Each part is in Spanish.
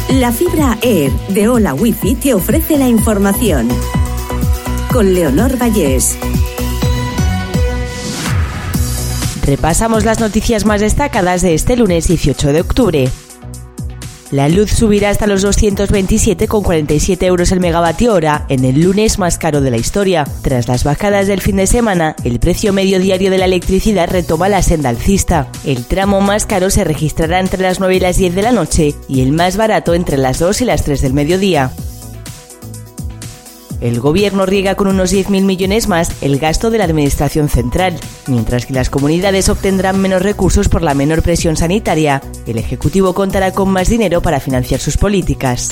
La fibra Air de Hola Wifi te ofrece la información. Con Leonor Vallés. Repasamos las noticias más destacadas de este lunes 18 de octubre. La luz subirá hasta los 227,47 euros el megavatio hora en el lunes más caro de la historia. Tras las bajadas del fin de semana, el precio medio diario de la electricidad retoma la senda alcista. El tramo más caro se registrará entre las 9 y las 10 de la noche y el más barato entre las 2 y las 3 del mediodía. El gobierno riega con unos 10.000 millones más el gasto de la administración central. Mientras que las comunidades obtendrán menos recursos por la menor presión sanitaria, el Ejecutivo contará con más dinero para financiar sus políticas.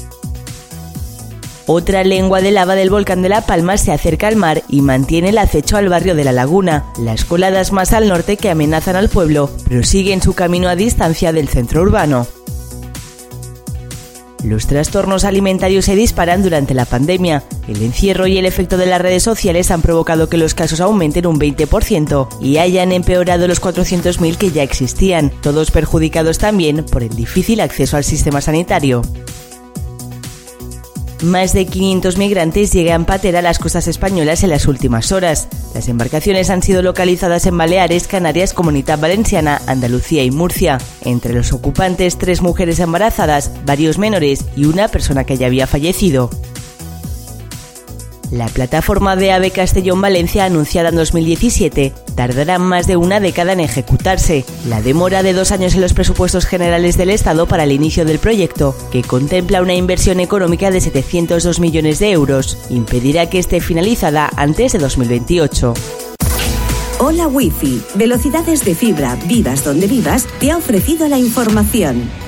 Otra lengua de lava del volcán de La Palma se acerca al mar y mantiene el acecho al barrio de La Laguna. Las coladas más al norte que amenazan al pueblo prosiguen su camino a distancia del centro urbano. Los trastornos alimentarios se disparan durante la pandemia. El encierro y el efecto de las redes sociales han provocado que los casos aumenten un 20% y hayan empeorado los 400.000 que ya existían, todos perjudicados también por el difícil acceso al sistema sanitario. Más de 500 migrantes llegan patera a las costas españolas en las últimas horas. Las embarcaciones han sido localizadas en Baleares, Canarias, Comunidad Valenciana, Andalucía y Murcia. Entre los ocupantes, 3 mujeres embarazadas, varios menores y una persona que ya había fallecido. La plataforma de AVE Castellón-Valencia, anunciada en 2017, tardará más de una década en ejecutarse. La demora de 2 años en los presupuestos generales del Estado para el inicio del proyecto, que contempla una inversión económica de 702 millones de euros, impedirá que esté finalizada antes de 2028. Hola Wifi, velocidades de fibra, vivas donde vivas, te ha ofrecido la información.